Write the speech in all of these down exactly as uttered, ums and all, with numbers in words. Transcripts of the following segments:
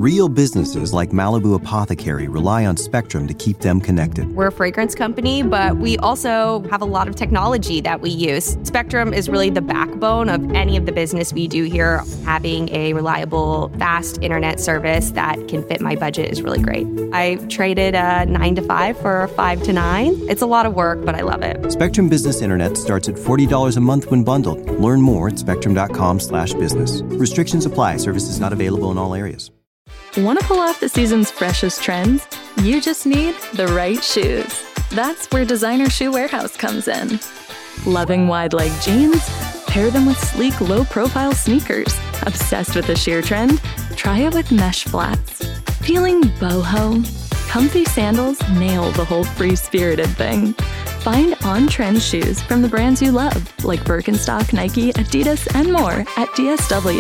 Real businesses like Malibu Apothecary rely on Spectrum to keep them connected. We're a fragrance company, but we also have a lot of technology that we use. Spectrum is really the backbone of any of the business we do here. Having a reliable, fast internet service that can fit my budget is really great. I traded a nine to five for a five to nine. It's a lot of work, but I love it. Spectrum Business Internet starts at forty dollars a month when bundled. Learn more at spectrum.com slash business. Restrictions apply. Services not available in all areas. Want to pull off the season's freshest trends? You just need the right shoes. That's where Designer Shoe Warehouse comes in. Loving wide-leg jeans? Pair them with sleek, low-profile sneakers. Obsessed with the sheer trend? Try it with mesh flats. Feeling boho? Comfy sandals nail the whole free-spirited thing. Find on-trend shoes from the brands you love, like Birkenstock, Nike, Adidas, and more at D S W.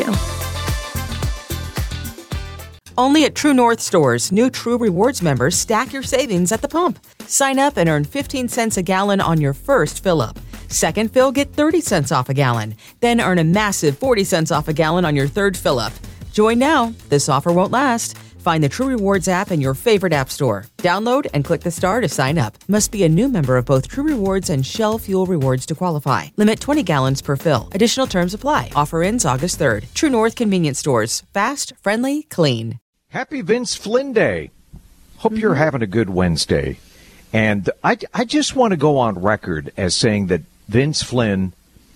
Only at True North stores, new True Rewards members stack your savings at the pump. Sign up and earn fifteen cents a gallon on your first fill-up. Second fill, get thirty cents off a gallon. Then earn a massive forty cents off a gallon on your third fill-up. Join now. This offer won't last. Find the True Rewards app in your favorite app store. Download and click the star to sign up. Must be a new member of both True Rewards and Shell Fuel Rewards to qualify. Limit twenty gallons per fill. Additional terms apply. Offer ends August third. True North Convenience Stores. Fast, friendly, clean. Happy Vince Flynn Day. Hope mm-hmm. you're having a good Wednesday. And I, I just want to go on record as saying that Vince Flynn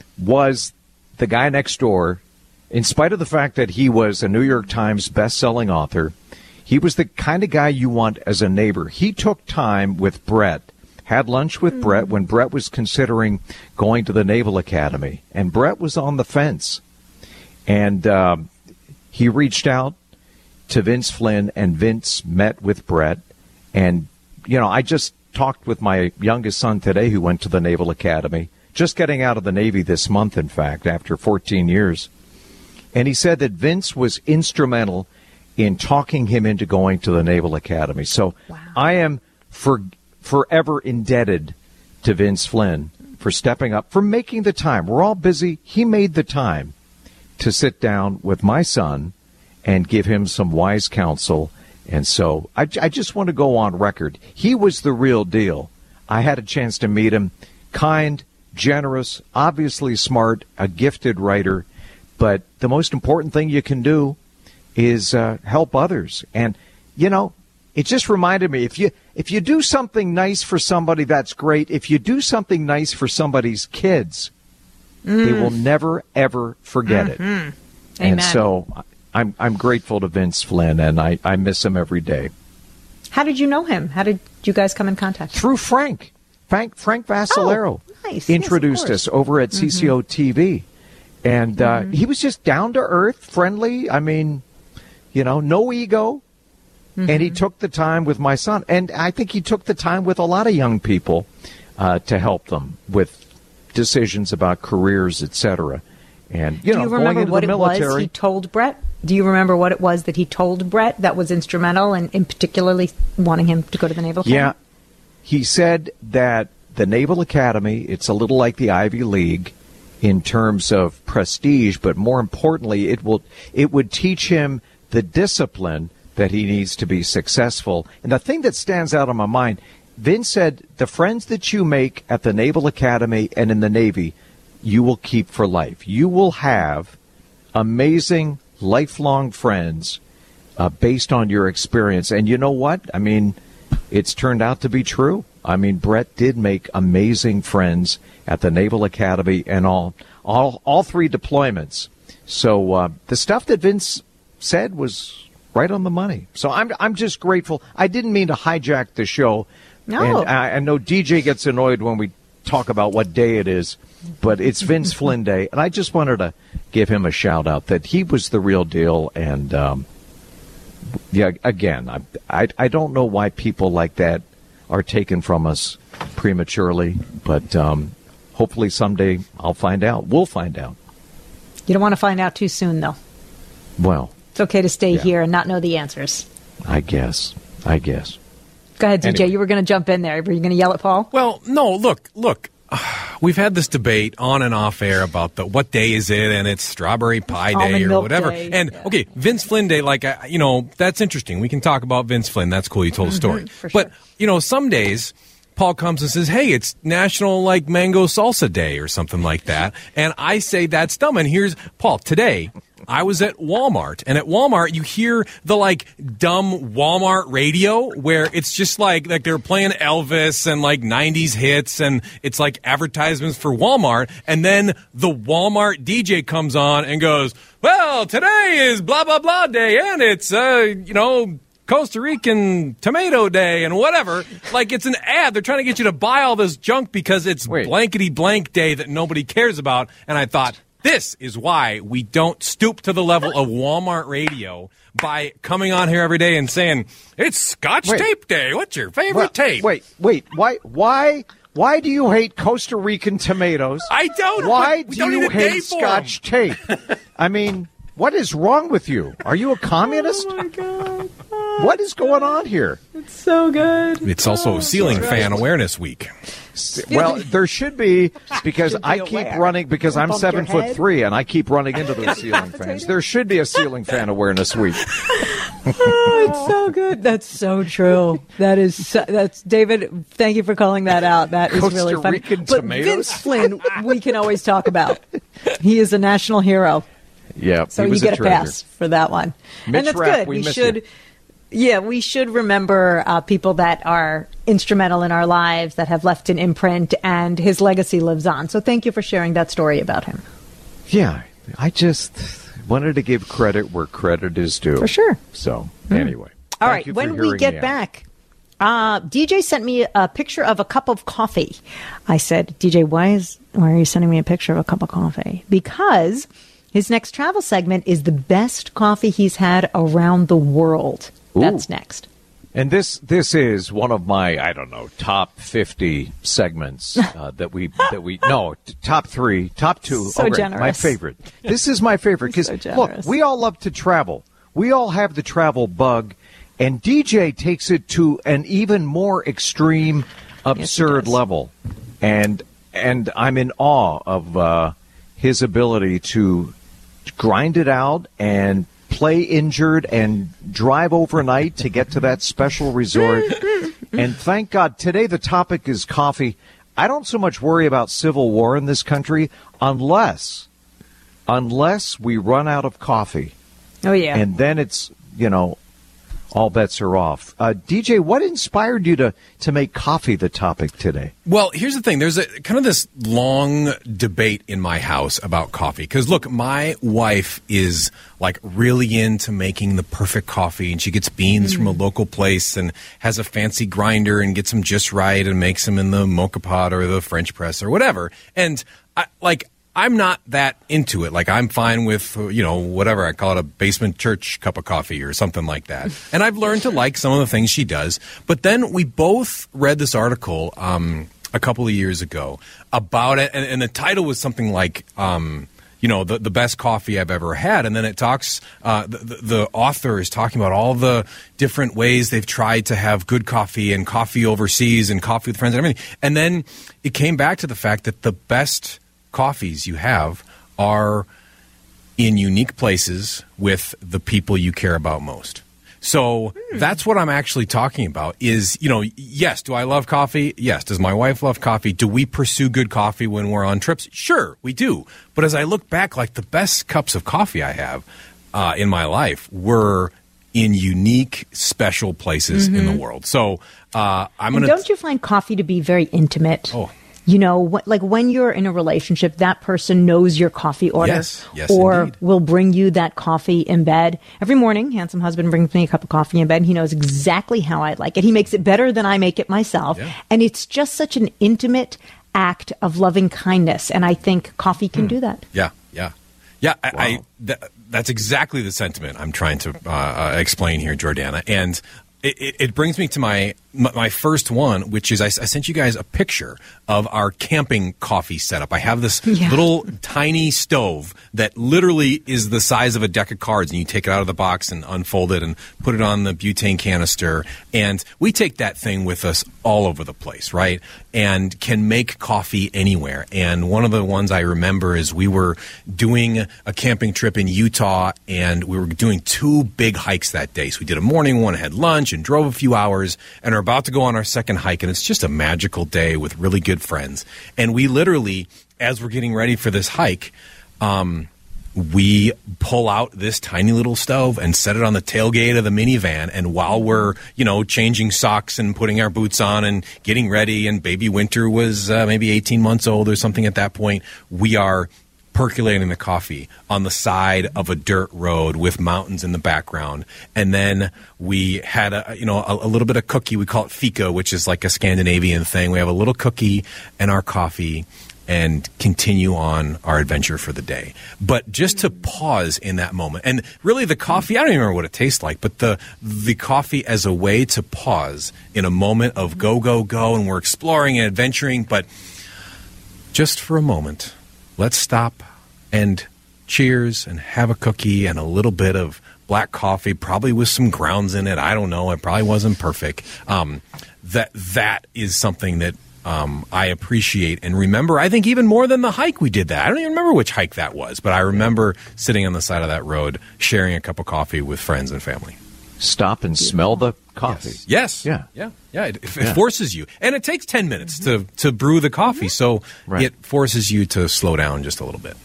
was the guy next door, in spite of the fact that he was a New York Times best-selling author. He was the kind of guy you want as a neighbor. He took time with Brett, had lunch with mm-hmm. Brett when Brett was considering going to the Naval Academy. And Brett was on the fence. And um, he reached out to Vince Flynn, and Vince met with Brett. And, you know, I just talked with my youngest son today who went to the Naval Academy, just getting out of the Navy this month, in fact, after fourteen years. And he said that Vince was instrumental in talking him into going to the Naval Academy. So wow. I am for, forever indebted to Vince Flynn for stepping up, for making the time. We're all busy. He made the time to sit down with my son and give him some wise counsel. And so I, I just want to go on record. He was the real deal. I had a chance to meet him. Kind, generous, obviously smart, a gifted writer. But the most important thing you can do is uh, help others. And, you know, it just reminded me, if you if you do something nice for somebody, that's great. If you do something nice for somebody's kids, mm. they will never, ever forget mm-hmm. it. Amen. And so I'm I'm grateful to Vince Flynn, and I, I miss him every day. How did you know him? How did you guys come in contact? Through Frank. Frank, Frank Vassalero oh, nice. introduced yes, us over at mm-hmm. C C O T V. And uh, mm-hmm. he was just down to earth, friendly. I mean, you know, no ego. Mm-hmm. And he took the time with my son. And I think he took the time with a lot of young people uh, to help them with decisions about careers, et cetera. And, you Do know, you remember going into what the military, it was he told Brett? Do you remember what it was that he told Brett that was instrumental in, in particularly wanting him to go to the Naval Academy? Yeah. He said that the Naval Academy, it's a little like the Ivy League in terms of prestige, but more importantly, it will it would teach him the discipline that he needs to be successful. And the thing that stands out in my mind, Vince said, the friends that you make at the Naval Academy and in the Navy, you will keep for life. You will have amazing, lifelong friends uh, based on your experience. And you know what? I mean, it's turned out to be true. I mean, Brett did make amazing friends at the Naval Academy and all all, all three deployments. So uh, the stuff that Vince said was right on the money. So I'm I'm just grateful. I didn't mean to hijack the show. No. And I, I know D J gets annoyed when we talk about what day it is, but it's Vince Flynn Day. And I just wanted to give him a shout out that he was the real deal. And, um, yeah, again, I, I, I don't know why people like that are taken from us prematurely, but um, hopefully someday I'll find out. We'll find out. You don't want to find out too soon, though. Well, it's okay to stay yeah. here and not know the answers. I guess. I guess. Go ahead, D J. Anyway. You were going to jump in there. Were you going to yell at Paul? Well, no, look, look. we've had this debate on and off air about the what day is it, and it's Strawberry Pie Day Almond or Milk whatever. Day. And Yeah. okay, Vince Flynn Day, like uh, you know, that's interesting. We can talk about Vince Flynn. That's cool. You told a story. for But sure. you know, some days Paul comes and says, "Hey, it's National like Mango Salsa Day or something like that," and I say that's dumb. And here's Paul today. I was at Walmart, and at Walmart, you hear the, like, dumb Walmart radio where it's just like, like they're playing Elvis and, like, nineties hits, and it's, like, advertisements for Walmart, and then the Walmart D J comes on and goes, well, today is blah, blah, blah day, and it's, uh, you know, Costa Rican Tomato Day and whatever. Like, it's an ad. They're trying to get you to buy all this junk because it's Wait. blankety blank day that nobody cares about, and I thought, this is why we don't stoop to the level of Walmart radio by coming on here every day and saying, it's Scotch Wait. Tape Day. What's your favorite Well, tape? Wait, wait. Why? Why? Why do you hate Costa Rican tomatoes? I don't. Why We do don't you need a day hate for 'em. Scotch tape? I mean, what is wrong with you? Are you a communist? Oh my God. What is going on here? It's so good. It's also Ceiling Fan Awareness Week. Well, there should be because Should be I keep aware. running because I'm Bump seven your foot head. three and I keep running into those ceiling fans. There should be a ceiling fan awareness week. Oh, it's so good. That's so true. That is so, that's David. Thank you for calling that out. That is Costa really funny. Rican But tomatoes? Vince Flynn, we can always talk about. He is a national hero. Yeah, So he you was get a a, treasure. pass for that one. Mitch and that's Rapp, good. we We miss should you. Yeah, we should remember uh, people that are instrumental in our lives, that have left an imprint, and his legacy lives on. So thank you for sharing that story about him. Yeah, I just wanted to give credit where credit is due. For sure. So anyway, All thank right, you for when we hearing get me out. back, uh, D J sent me a picture of a cup of coffee. I said, D J, why is why are you sending me a picture of a cup of coffee? Because his next travel segment is the best coffee he's had around the world. That's Ooh. next. And this this is one of my I don't know top fifty segments uh, that we that we no t- top three top two So oh, great, generous. my favorite. This is my favorite because So look, generous. we all love to travel. We all have the travel bug, and D J takes it to an even more extreme, absurd does. level, and and I'm in awe of uh, his ability to grind it out and play injured and drive overnight to get to that special resort. And thank God today the topic is coffee. I don't so much worry about civil war in this country unless unless we run out of coffee. Oh, yeah. And then it's, you know, all bets are off. Uh, D J, what inspired you to, to make coffee the topic today? Well, here's the thing. There's a kind of this long debate in my house about coffee. Because, look, my wife is, like, really into making the perfect coffee. And she gets beans from a local place and has a fancy grinder and gets them just right and makes them in the mocha pot or the French press or whatever. And, I, like, I'm not that into it. Like, I'm fine with, you know, whatever. I call it a basement church cup of coffee or something like that. And I've learned to like some of the things she does. But then we both read this article um, a couple of years ago about it. And, and the title was something like, um, you know, the, the best coffee I've ever had. And then it talks, uh, the, the, the author is talking about all the different ways they've tried to have good coffee and coffee overseas and coffee with friends and everything. And then it came back to the fact that the best coffees you have are in unique places with the people you care about most. So that's what I'm actually talking about is, you know, yes, do I love coffee? Yes. Does my wife love coffee? Do we pursue good coffee when we're on trips? Sure, we do. But as I look back, like the best cups of coffee I have uh, in my life were in unique, special places in the world. So uh, I'm And going to... don't you find coffee to be very intimate? Oh. You know, wh- like when you're in a relationship, that person knows your coffee order, Yes, yes, or indeed. will bring you that coffee in bed. Every morning, handsome husband brings me a cup of coffee in bed. He knows exactly how I like it. He makes it better than I make it myself. Yeah. And it's just such an intimate act of loving kindness. And I think coffee can do that. Yeah, yeah. Yeah, I, I th- that's exactly the sentiment I'm trying to uh, uh, explain here, Jordana. And it, it, it brings me to my my, my first one, which is I, I sent you guys a picture of our camping coffee setup. I have this Yeah. little tiny stove that literally is the size of a deck of cards, and you take it out of the box and unfold it and put it on the butane canister. And we take that thing with us all over the place, right? And can make coffee anywhere. And one of the ones I remember is we were doing a camping trip in Utah, and we were doing two big hikes that day. So we did a morning one, had lunch, and drove a few hours, and are about to go on our second hike. And it's just a magical day with really good friends. And we literally, as we're getting ready for this hike, um, we pull out this tiny little stove and set it on the tailgate of the minivan. And while we're, you know, changing socks and putting our boots on and getting ready, and baby Winter was uh, maybe eighteen months old or something at that point, we are percolating the coffee on the side of a dirt road with mountains in the background. And then we had a, you know, a, a little bit of cookie. We call it fika, which is like a Scandinavian thing. We have a little cookie and our coffee, and continue on our adventure for the day. But just to pause in that moment, and really the coffee, I don't even remember what it tastes like, but the the coffee as a way to pause in a moment of go, go, go, and we're exploring and adventuring, but just for a moment, let's stop and cheers and have a cookie and a little bit of black coffee, probably with some grounds in it. I don't know. It probably wasn't perfect. Um, that that is something that Um, I appreciate and remember, I think even more than the hike we did that. I don't even remember which hike that was, but I remember sitting on the side of that road, sharing a cup of coffee with friends and family. Stop and smell the coffee. Yes. Yeah. Yeah. Yeah. It, it Yeah. forces you. And it takes ten minutes to, to brew the coffee, so Right. it forces you to slow down just a little bit.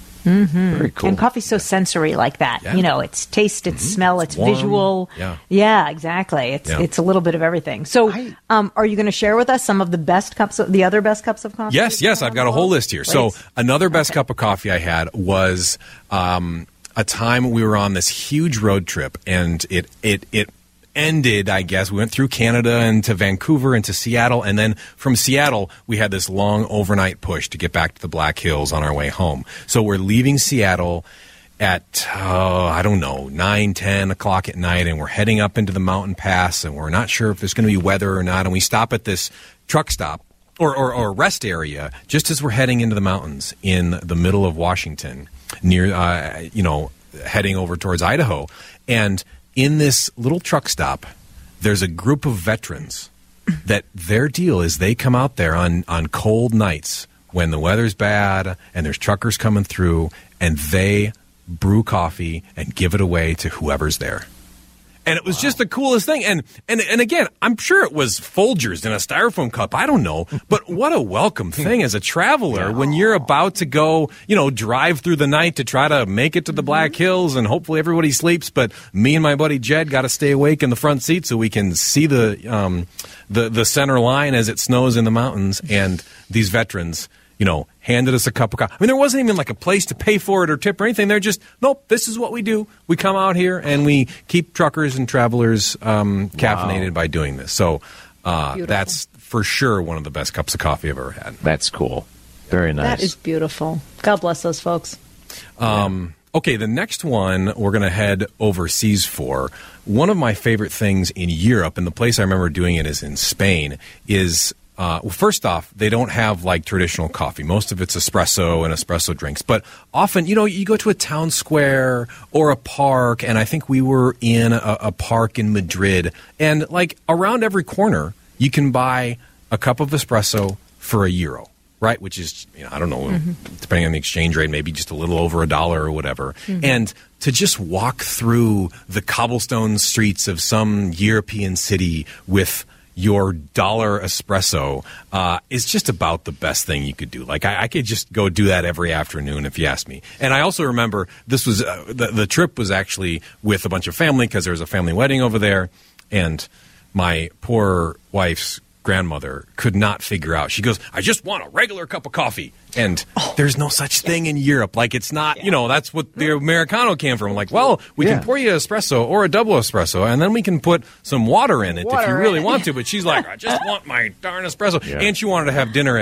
Very cool. And coffee's so sensory like that. Yeah. You know, it's taste, it's smell, it's warm. visual. Yeah. Yeah, exactly. It's Yeah. it's a little bit of everything. So, um, are you going to share with us some of the best cups, of, the other best cups of coffee? Yes, yes, I've got a whole list here. So Please. another best Okay. cup of coffee I had was um, a time we were on this huge road trip, and it it it ended, I guess. We went through Canada and to Vancouver and to Seattle, and then from Seattle we had this long overnight push to get back to the Black Hills on our way home. So we're leaving Seattle at, oh, I don't know, nine, ten o'clock at night, and we're heading up into the mountain pass, and we're not sure if there's going to be weather or not, and we stop at this truck stop or, or, or rest area just as we're heading into the mountains in the middle of Washington, near, uh, you know, heading over towards Idaho. And in this little truck stop, there's a group of veterans that their deal is they come out there on, on cold nights when the weather's bad and there's truckers coming through, and they brew coffee and give it away to whoever's there. And it was just the coolest thing. And, and and again, I'm sure it was Folgers in a styrofoam cup. I don't know. But what a welcome thing as a traveler when you're about to go, you know, drive through the night to try to make it to the Black Hills, and hopefully everybody sleeps. But me and my buddy Jed got to stay awake in the front seat so we can see the um, the the center line as it snows in the mountains. And these veterans, you know, handed us a cup of coffee. I mean, there wasn't even like a place to pay for it or tip or anything. They're just, nope, this is what we do. We come out here and we keep truckers and travelers um, caffeinated by doing this. So uh, that's for sure one of the best cups of coffee I've ever had. That's cool. Very nice. That is beautiful. God bless those folks. Um, okay, the next one we're going to head overseas for. One of my favorite things in Europe, and the place I remember doing it is in Spain, is... Uh, well, first off, they don't have like traditional coffee. Most of it's espresso and espresso drinks. But often, you know, you go to a town square or a park, and I think we were in a, a park in Madrid, and like around every corner, you can buy a cup of espresso for a euro, right? Which is, you know, I don't know, mm-hmm. depending on the exchange rate, maybe just a little over a dollar or whatever. Mm-hmm. And to just walk through the cobblestone streets of some European city with your dollar espresso uh, is just about the best thing you could do. Like, I, I could just go do that every afternoon if you ask me. And I also remember this was, uh, the, the trip was actually with a bunch of family because there was a family wedding over there. And my poor wife's grandmother could not figure out. She goes, I just want a regular cup of coffee. And oh, there's no such yeah. thing in Europe. Like, it's not, yeah. you know, that's what the Americano came from. Like, well, we yeah. can pour you an espresso or a double espresso, and then we can put some water in it water if you really want to. But she's like, I just want my darn espresso. Yeah. And she wanted to have dinner at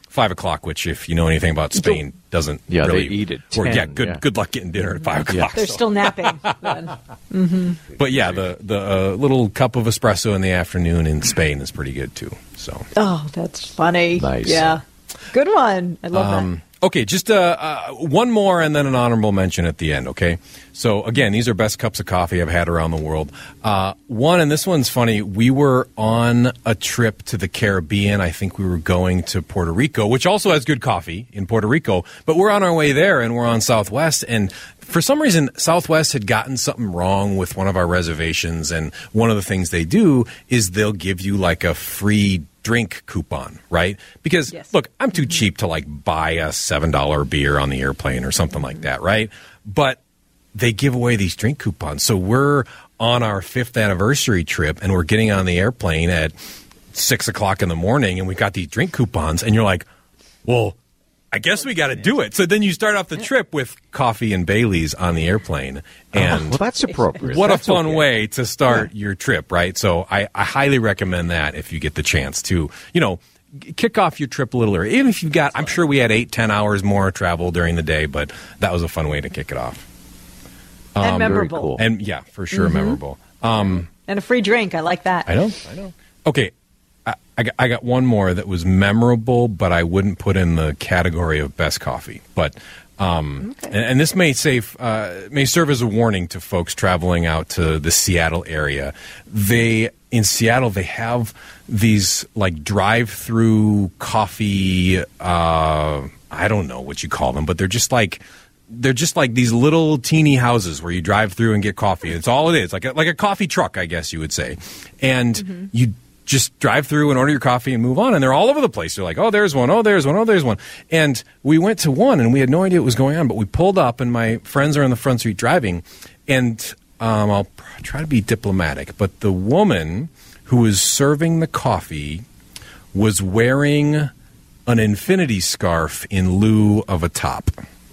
five o'clock, which, if you know anything about Spain, doesn't yeah, really they eat at or, ten, yeah, good yeah. good luck getting dinner at five o'clock. They're so. still napping then. Mm-hmm. But yeah, the the uh, little cup of espresso in the afternoon in Spain is pretty good too. So Oh, that's funny. Nice. Yeah. Good one. I love Um, okay, just uh, uh, one more and then an honorable mention at the end, okay? So, again, these are best cups of coffee I've had around the world. Uh, one, and this one's funny, we were on a trip to the Caribbean. I think we were going to Puerto Rico, which also has good coffee in Puerto Rico. But we're on our way there, and we're on Southwest, and for some reason, Southwest had gotten something wrong with one of our reservations, and one of the things they do is they'll give you like a free drink coupon, right? Because, Yes. look, I'm too cheap to like buy a seven dollar beer on the airplane or something like that, right? But they give away these drink coupons. So we're on our fifth anniversary trip and we're getting on the airplane at six o'clock in the morning and we got these drink coupons and you're like, well, I guess we got to do it. So then you start off the trip with coffee and Baileys on the airplane. And Oh, well, that's appropriate. what That's a fun okay. way to start your trip, right? So I, I highly recommend that if you get the chance to, you know, g- kick off your trip a little early. Even if you've got, I'm sure we had eight, ten hours more travel during the day, but that was a fun way to kick it off. that. And Um, very memorable. cool. And yeah, for sure, memorable. Um, And a free drink. I like that. I know, I know. Okay, I, I, got, I got one more that was memorable, but I wouldn't put in the category of best coffee. But um, and, and this may save uh, may serve as a warning to folks traveling out to the Seattle area. They in Seattle they have these like drive-through coffee. Uh, I don't know what you call them, but they're just like. They're just like these little teeny houses where you drive through and get coffee. It's all it is, like a, like a coffee truck, I guess you would say. And Mm-hmm. you just drive through and order your coffee and move on. And they're all over the place. You're like, oh, there's one. Oh, there's one. Oh, there's one. And we went to one and we had no idea what was going on. But we pulled up and my friends are in the front seat driving. And um, I'll pr- try to be diplomatic. But the woman who was serving the coffee was wearing an infinity scarf in lieu of a top.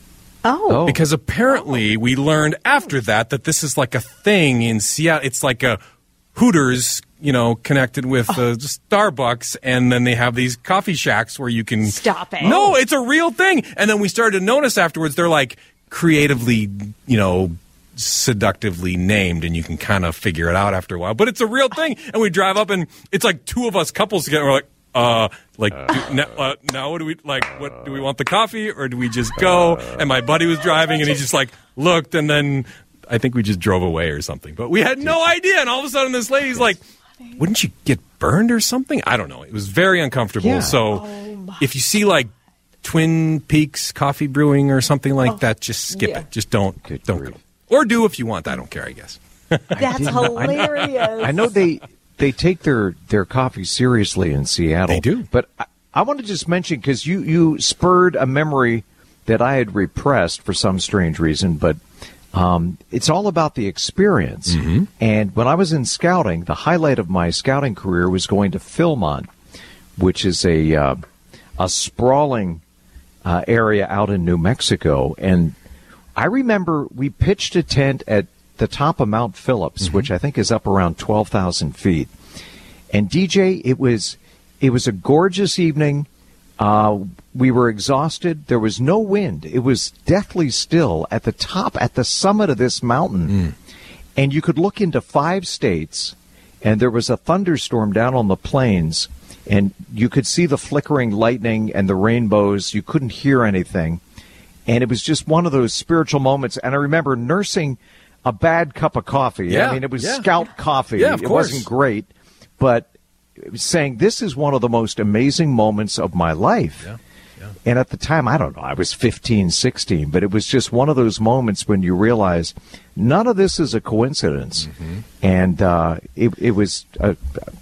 Oh. Because apparently we learned after that that this is like a thing in Seattle. It's like a Hooters, you know, connected with uh, Starbucks, and then they have these coffee shacks where you can... Stop it. No, it's a real thing. And then we started to notice afterwards they're like creatively, you know, seductively named, and you can kind of figure it out after a while. But it's a real thing. And we drive up, and it's like two of us couples together. We're like, Uh, like do, now, uh, now, what do we like? What do we want the coffee, or do we just go? And my buddy was driving, and he just like looked, and then I think we just drove away or something. But we had no idea, and all of a sudden, this lady's like, "Wouldn't you get burned or something?" I don't know. It was very uncomfortable. Yeah. So, if you see like Twin Peaks Coffee Brewing or something like that, just skip yeah. it. Just don't Good don't grief. go, or do if you want. I don't care. I guess. That's hilarious. I know they they take their, their coffee seriously in Seattle. They do. But I, I want to just mention, because you, you spurred a memory that I had repressed for some strange reason, but um, it's all about the experience. Mm-hmm. And when I was in scouting, the highlight of my scouting career was going to Philmont, which is a, uh, a sprawling uh, area out in New Mexico. And I remember we pitched a tent at the top of Mount Phillips, which I think is up around twelve thousand feet. And D J, it was it was a gorgeous evening. Uh, we were exhausted. There was no wind. It was deathly still at the top, at the summit of this mountain. Mm. And you could look into five states, and there was a thunderstorm down on the plains, and you could see the flickering lightning and the rainbows. You couldn't hear anything. And it was just one of those spiritual moments. And I remember nursing a bad cup of coffee. Yeah, I mean, it was yeah. Scout coffee. Yeah, of it course. wasn't great, but it was saying this is one of the most amazing moments of my life. Yeah, yeah. And at the time, I don't know, I was fifteen, sixteen, but it was just one of those moments when you realize none of this is a coincidence. Mm-hmm. And uh, it, it was a,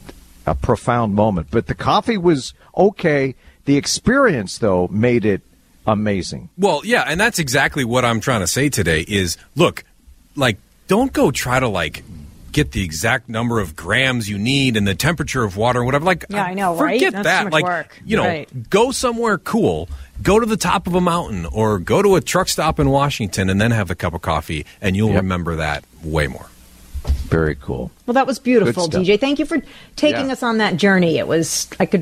a profound moment. But the coffee was okay. The experience, though, made it amazing. Well, yeah, and that's exactly what I'm trying to say today is, look, like, don't go try to, like, get the exact number of grams you need and the temperature of water or whatever. Like, Yeah, I know, right? forget That's that. too much like, work. you know, Right. go somewhere cool. Go to the top of a mountain or go to a truck stop in Washington and then have a cup of coffee, and you'll Yep. remember that way more. Very cool. Well, that was beautiful, Good stuff. D J. Thank you for taking Yeah. us on that journey. It was, I could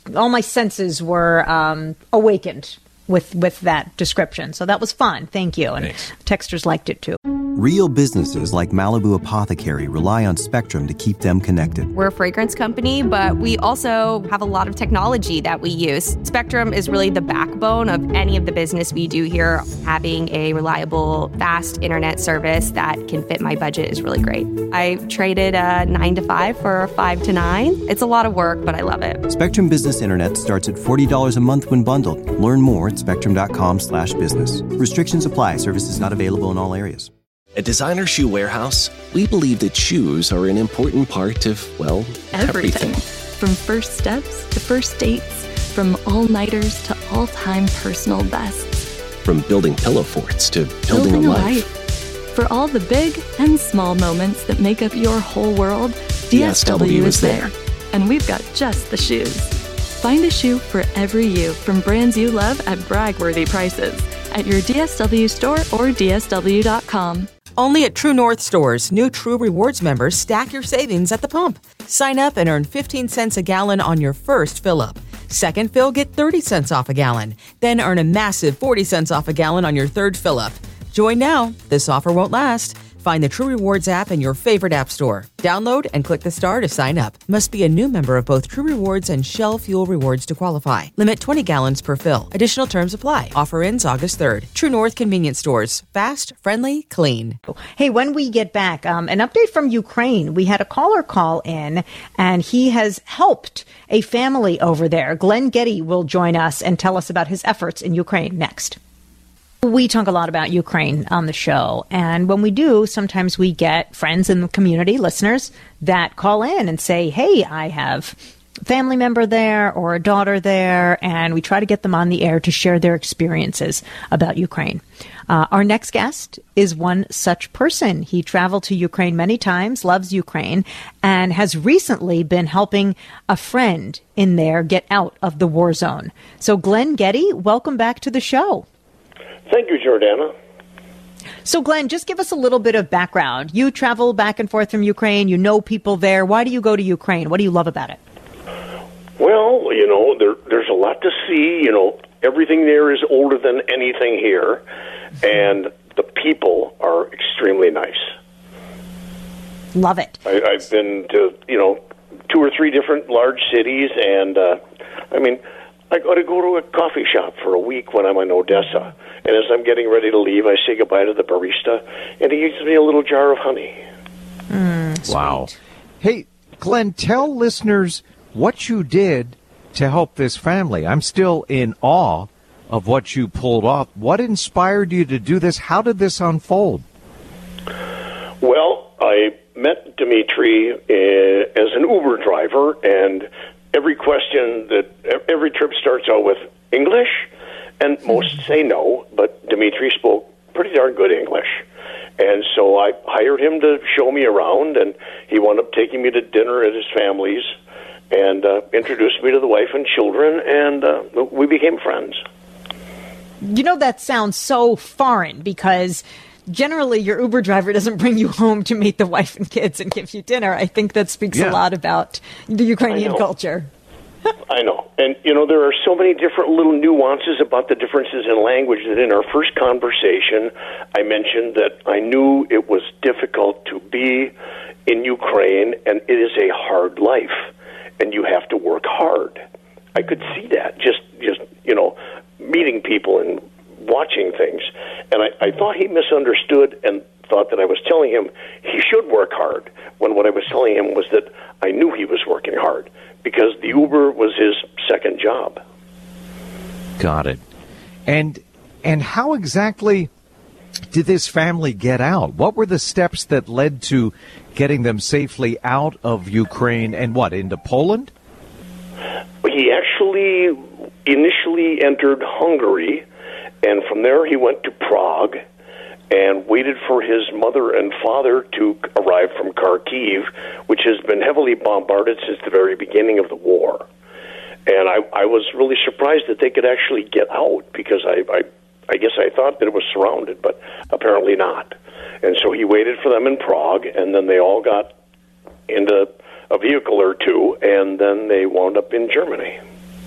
all my senses were um, awakened with with that description. So that was fun. Thank you. And Thanks. texters liked it too. Real businesses like Malibu Apothecary rely on Spectrum to keep them connected. We're a fragrance company, but we also have a lot of technology that we use. Spectrum is really the backbone of any of the business we do here. Having a reliable, fast internet service that can fit my budget is really great. I traded a nine to five for a five to nine. It's a lot of work, but I love it. Spectrum Business Internet starts at forty dollars a month when bundled. Learn more at spectrum.com slash business. Restrictions apply. Services not available in all areas. At Designer Shoe Warehouse, we believe that shoes are an important part of, well, Everything. everything. From first steps to first dates, from all-nighters to all-time personal bests. From building pillow forts to building, a life. For all the big and small moments that make up your whole world, D S W is there. And we've got just the shoes. Find a shoe for every you from brands you love at brag-worthy prices at your D S W store or D S W dot com. Only at True North stores, new True Rewards members stack your savings at the pump. Sign up and earn fifteen cents a gallon on your first fill-up. Second fill, get thirty cents off a gallon. Then earn a massive forty cents off a gallon on your third fill-up. Join now. This offer won't last. Find the True Rewards app in your favorite app store. Download and click the star to sign up. Must be a new member of both True Rewards and Shell Fuel Rewards to qualify. Limit twenty gallons per fill. Additional terms apply. Offer ends August third. True North Convenience Stores. Fast, friendly, clean. Hey, when we get back, um, an update from Ukraine. We had a caller call in, and he has helped a family over there. Glenn Getty will join us and tell us about his efforts in Ukraine next. We talk a lot about Ukraine on the show, and when we do, sometimes we get friends in the community, listeners, that call in and say, hey, I have a family member there or a daughter there, and we try to get them on the air to share their experiences about Ukraine. Uh, our next guest is one such person. He traveled to Ukraine many times, loves Ukraine, and has recently been helping a friend in there get out of the war zone. So Glenn Getty, welcome back to the show. Thank you, Jordana. So, Glenn, just give us a little bit of background. You travel back and forth from Ukraine. You know people there. Why do you go to Ukraine? What do you love about it? Well, you know, there, there's a lot to see. You know, everything there is older than anything here, and the people are extremely nice. Love it. I, I've been to, you know, two or three different large cities, and, uh, I mean, I got to go to a coffee shop for a week when I'm in Odessa. And as I'm getting ready to leave, I say goodbye to the barista, and he gives me a little jar of honey. Mm, wow. Hey, Glenn, tell listeners what you did to help this family. I'm still in awe of what you pulled off. What inspired you to do this? How did this unfold? Well, I met Dimitri uh, as an Uber driver, and every question that every trip starts out with English, and most say no, but Dimitri spoke pretty darn good English. And so I hired him to show me around, and he wound up taking me to dinner at his family's and uh, introduced me to the wife and children, and uh, we became friends. You know, that sounds so foreign because generally your Uber driver doesn't bring you home to meet the wife and kids and give you dinner. I think that speaks Yeah. a lot about the Ukrainian culture. I know. And, you know, there are so many different little nuances about the differences in language that in our first conversation, I mentioned that I knew it was difficult to be in Ukraine, and it is a hard life, and you have to work hard. I could see that, just, just you know, meeting people and watching things. And I, I thought he misunderstood and thought that I was telling him he should work hard, when what I was telling him was that I knew he was working hard, because the Uber was his second job. Got it. And and how exactly did this family get out? What were the steps that led to getting them safely out of Ukraine and what, into Poland? He actually initially entered Hungary, and from there he went to Prague and waited for his mother and father to arrive from Kharkiv, which has been heavily bombarded since the very beginning of the war. And I, I was really surprised that they could actually get out, because I, I, I guess I thought that it was surrounded, but apparently not. And so he waited for them in Prague, and then they all got into a vehicle or two, and then they wound up in Germany.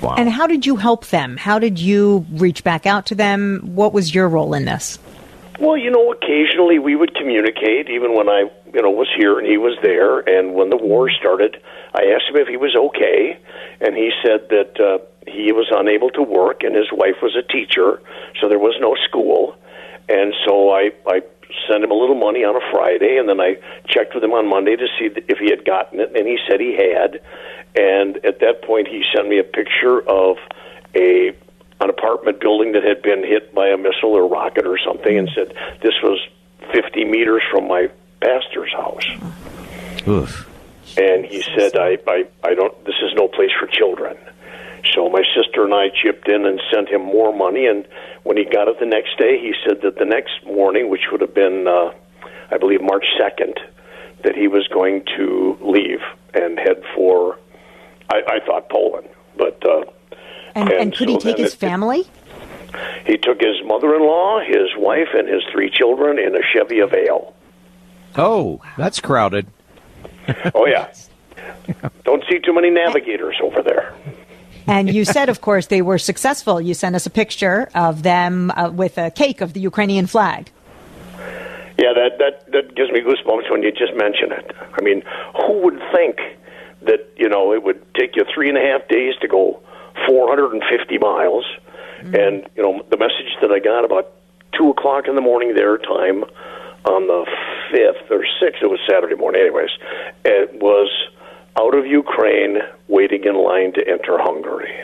Wow. And how did you help them? How did you reach back out to them? What was your role in this? Well, you know, occasionally we would communicate, even when I, you know, was here and he was there. And when the war started, I asked him if he was okay, and he said that uh, he was unable to work, and his wife was a teacher, so there was no school. And so I, I sent him a little money on a Friday, and then I checked with him on Monday to see if he had gotten it, and he said he had. And at that point, he sent me a picture of a an apartment building that had been hit by a missile or rocket or something, and said this was fifty meters from my pastor's house. Oof. And he said, I, I, I don't, this is no place for children. So my sister and I chipped in and sent him more money, and when he got it the next day, he said that the next morning, which would have been, uh, I believe, March second, that he was going to leave and head for, I, I thought, Poland. But uh, And, and, and could so he take his it, family? He took his mother-in-law, his wife, and his three children in a Chevy Avail. Oh, that's crowded. Oh, yeah. Don't see too many navigators over there. And you said, of course, they were successful. You sent us a picture of them uh, with a cake of the Ukrainian flag. Yeah, that, that, that gives me goosebumps when you just mention it. I mean, who would think that, you know, it would take you three and a half days to go four hundred fifty miles, mm-hmm. and, you know, the message that I got about two o'clock in the morning their time on the fifth or sixth, it was Saturday morning anyways, it was out of Ukraine, waiting in line to enter Hungary.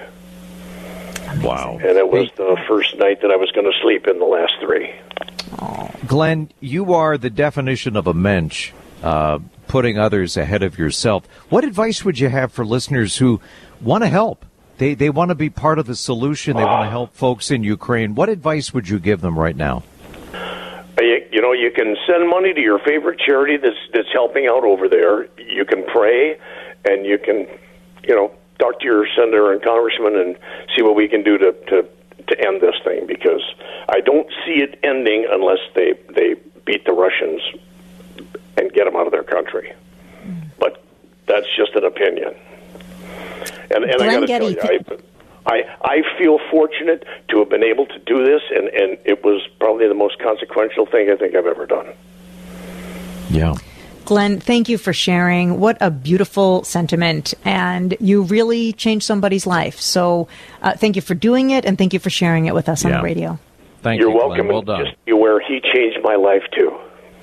Wow. And it was the first night that I was going to sleep in the last three. Oh. Glenn, you are the definition of a mensch, uh, putting others ahead of yourself. What advice would you have for listeners who want to help? They they want to be part of the solution. They want to help folks in Ukraine. What advice would you give them right now? You, you know, you can send money to your favorite charity that's that's helping out over there. You can pray, and you can, you know, talk to your senator and congressman and see what we can do to, to, to end this thing, because I don't see it ending unless they, they beat the Russians and get them out of their country. But that's just an opinion. And, and I got to tell you, I, I, I feel fortunate to have been able to do this, and, and it was probably the most consequential thing I think I've ever done. Yeah. Glenn, thank you for sharing. What a beautiful sentiment, and you really changed somebody's life. So uh, thank you for doing it, and thank you for sharing it with us yeah. on the radio. Thank You're you, welcome. Glenn. Well done. Just be aware he changed my life, too.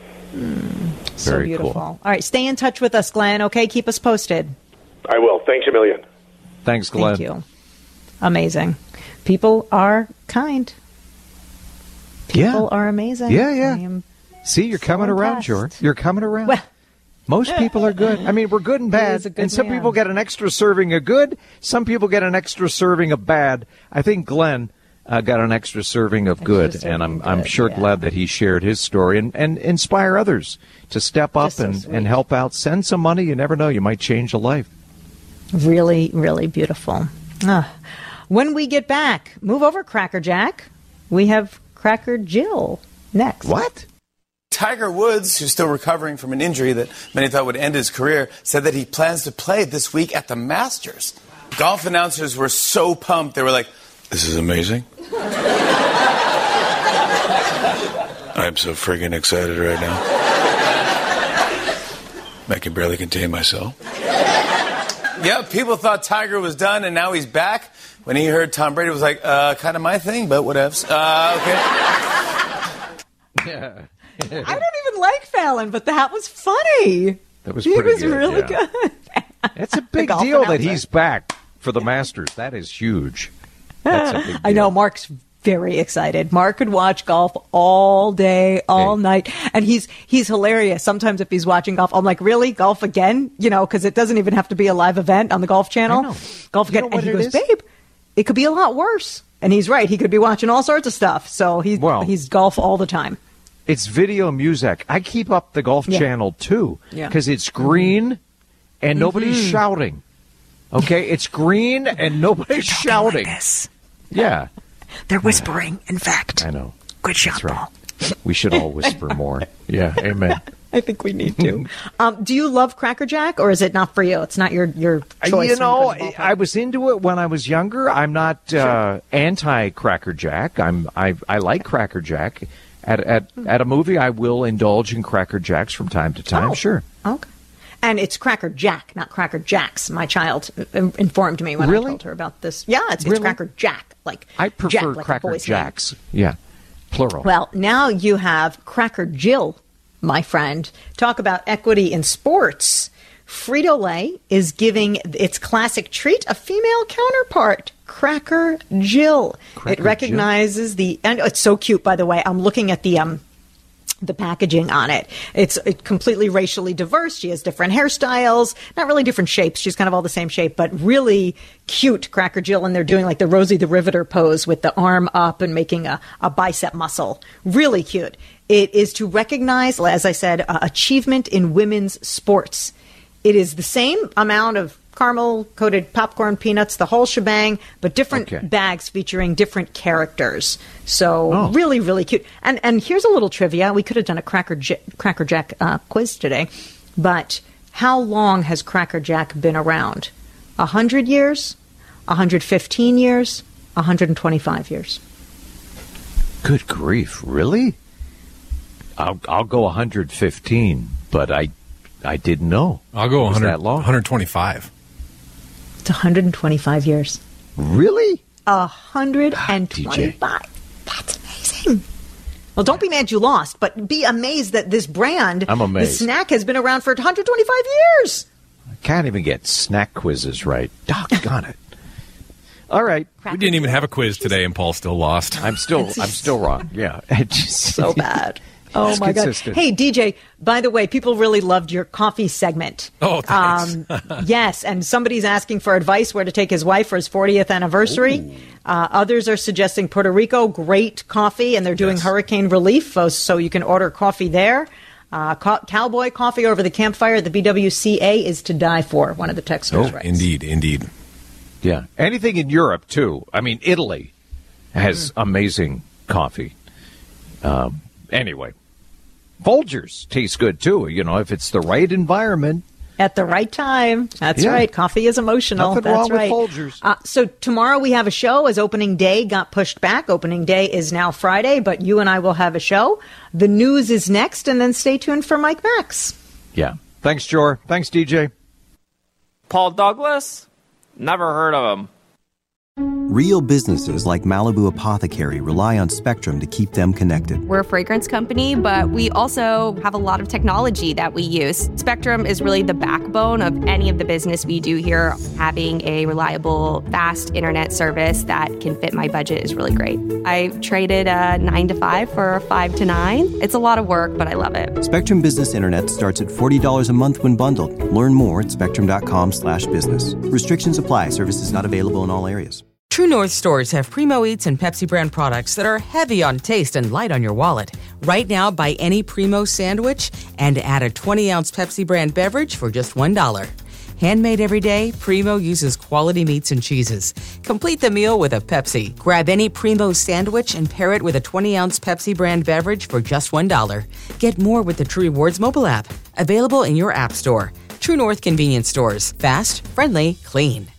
Mm, so Very beautiful. Cool. All right, stay in touch with us, Glenn, okay? Keep us posted. I will. Thanks a million. Thanks, Glenn. Thank you. Amazing. People are kind. People yeah. are amazing. Yeah, yeah. I am See, you're so coming around, impressed. George. You're coming around. Well, most people are good. I mean, we're good and bad. good And some man. people get an extra serving of good. Some people get an extra serving of bad. I think Glenn uh, got an extra serving of good. Extra And I'm serving I'm good, sure yeah. glad that he shared his story and, and inspire others to step up Just so and, sweet. and help out. Send some money. You never know. You might change a life. Really, really beautiful. Ah. When we get back, move over, Cracker Jack. We have Cracker Jill next. What? Tiger Woods, who's still recovering from an injury that many thought would end his career, said that he plans to play this week at the Masters. Golf announcers were so pumped, they were like, "This is amazing. I'm so friggin' excited right now. I can barely contain myself." Yeah, people thought Tiger was done, and now he's back. When he heard Tom Brady, was like, uh, kind of my thing, but whatevs. Uh, okay. Yeah. I don't even like Fallon, but that was funny. That was he pretty was good, really yeah. good. It's a big golf deal that announcer. he's back for the Masters. That is huge. That's a big deal. I know, Mark's very excited. Mark could watch golf all day, all Hey. night, and he's he's hilarious. Sometimes if he's watching golf, I'm like, really? Golf again? You know, because it doesn't even have to be a live event on the Golf Channel. I know. Golf You again. know And what he it goes, is? babe, it could be a lot worse. And he's right. He could be watching all sorts of stuff. So he's, Well- he's golf all the time. It's video music. I keep up the Golf Yeah. Channel, too, Yeah. because it's green and nobody's shouting. Okay? It's green and nobody's shouting. Yeah, They're whispering, in fact. I know. Good shot, That's right. Paul. We should all whisper more. Yeah, amen. I think we need to. Um, do you love Cracker Jack, or is it not for you? It's not your, your choice. You know, I was into it when I was younger. I'm not uh, anti-Cracker Jack. I'm I, I like Cracker Jack. At at at a movie, I will indulge in Cracker Jacks from time to time. Oh, sure. Okay. And it's Cracker Jack, not Cracker Jacks. My child informed me when really? I told her about this. Yeah, it's, really? it's Cracker Jack. Like I prefer Jack, like Cracker Jacks. Name. Yeah, plural. Well, now you have Cracker Jill, my friend. Talk about equity in sports. Frito-Lay is giving its classic treat a female counterpart, Cracker Jill. Cracker it recognizes Jill. the, and it's so cute, by the way. I'm looking at the um. the packaging on it. It's it completely racially diverse. She has different hairstyles, not really different shapes. She's kind of all the same shape, but really cute, Cracker Jill. And they're doing like the Rosie the Riveter pose with the arm up and making a, a bicep muscle. Really cute. It is to recognize, as I said, uh, achievement in women's sports. It is the same amount of caramel-coated popcorn, peanuts, the whole shebang, but different okay. bags featuring different characters. So oh. really, really cute. And and here's a little trivia. We could have done a Cracker, J- Cracker Jack uh, quiz today, but how long has Cracker Jack been around? one hundred years? one hundred fifteen years? one hundred twenty-five years? Good grief, really? I'll, I'll go one hundred fifteen, but I I didn't know. I'll go one hundred, that long? one hundred twenty-five. It's one hundred twenty-five years. Really? one hundred twenty-five. Ah, That's amazing. Well, don't be mad you lost, but be amazed that this brand, I'm amazed. the snack, has been around for one hundred twenty-five years. I can't even get snack quizzes right. Doggone it. All right. We didn't even have a quiz today, and Paul still lost. I'm still I'm still wrong. Yeah. Just, so bad. Oh, it's my consistent. God. Hey, D J, by the way, people really loved your coffee segment. Oh, thanks. Um, yes, and somebody's asking for advice where to take his wife for his fortieth anniversary. Uh, others are suggesting Puerto Rico, great coffee, and they're doing Yes. hurricane relief, so you can order coffee there. Uh, co- cowboy coffee over the campfire at the B W C A is to die for, one of the texters Oh, writes. indeed, indeed. Yeah. Anything in Europe, too. I mean, Italy has Mm. amazing coffee. Um, anyway, Folgers tastes good, too. You know, if it's the right environment. At the right time. That's Yeah. right. Coffee is emotional. Nothing That's wrong with right. Folgers. Uh, so tomorrow we have a show as opening day got pushed back. Opening day is now Friday, but you and I will have a show. The news is next, and then stay tuned for Mike Max. Yeah. Thanks, Jor. Thanks, D J. Paul Douglas? Never heard of him. Real businesses like Malibu Apothecary rely on Spectrum to keep them connected. We're a fragrance company, but we also have a lot of technology that we use. Spectrum is really the backbone of any of the business we do here. Having a reliable, fast internet service that can fit my budget is really great. I traded a nine to five for a five to nine. It's a lot of work, but I love it. Spectrum Business Internet starts at forty dollars a month when bundled. Learn more at spectrum.com slash business. Restrictions apply. Services not available in all areas. True North stores have Primo Eats and Pepsi brand products that are heavy on taste and light on your wallet. Right now, buy any Primo sandwich and add a twenty ounce Pepsi brand beverage for just one dollar. Handmade every day, Primo uses quality meats and cheeses. Complete the meal with a Pepsi. Grab any Primo sandwich and pair it with a twenty ounce Pepsi brand beverage for just one dollar. Get more with the True Rewards mobile app. Available in your app store. True North convenience stores. Fast, friendly, clean.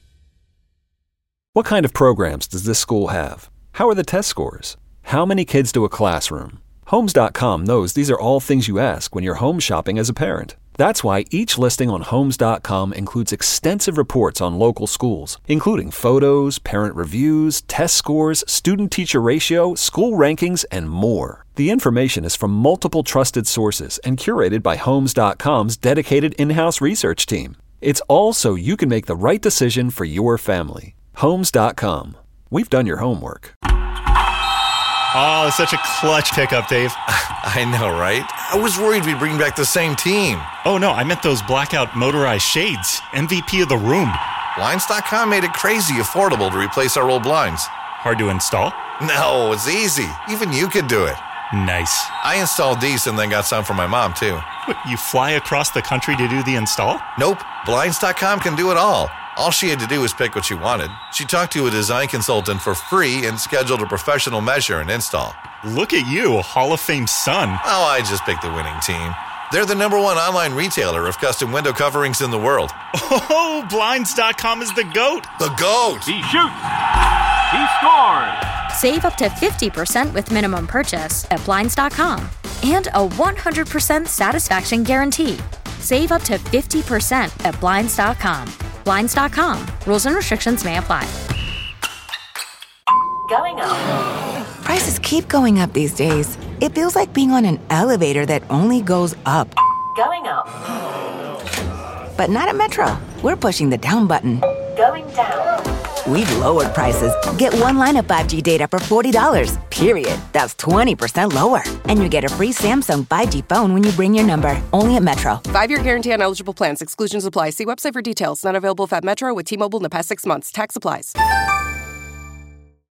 What kind of programs does this school have? How are the test scores? How many kids do a classroom? Homes dot com knows these are all things you ask when you're home shopping as a parent. That's why each listing on Homes dot com includes extensive reports on local schools, including photos, parent reviews, test scores, student-teacher ratio, school rankings, and more. The information is from multiple trusted sources and curated by Homes dot com's dedicated in-house research team. It's all so you can make the right decision for your family. Homes dot com. We've done your homework. Oh, such a clutch pickup, Dave. I know, right? I was worried we'd bring back the same team. Oh, no, I meant those blackout motorized shades. M V P of the room. Blinds dot com made it crazy affordable to replace our old blinds. Hard to install? No, it's easy. Even you could do it. Nice. I installed these and then got some for my mom, too. What, you fly across the country to do the install? Nope. Blinds dot com can do it all. All she had to do was pick what she wanted. She talked to a design consultant for free and scheduled a professional measure and install. Look at you, a Hall of Fame son. Oh, I just picked the winning team. They're the number one online retailer of custom window coverings in the world. Oh, Blinds dot com is the GOAT. The GOAT. He shoots. He scores. Save up to fifty percent with minimum purchase at Blinds dot com. And a one hundred percent satisfaction guarantee. Save up to fifty percent at Blinds dot com. Blinds dot com. Rules and restrictions may apply. Going up. Prices keep going up these days. It feels like being on an elevator that only goes up. Going up. But not at Metro. We're pushing the down button. Going down. We've lowered prices. Get one line of five G data for forty dollars. Period. That's twenty percent lower. And you get a free Samsung five G phone when you bring your number. Only at Metro. Five-year guarantee on eligible plans. Exclusions apply. See website for details. Not available at Metro with T-Mobile in the past six months. Tax applies.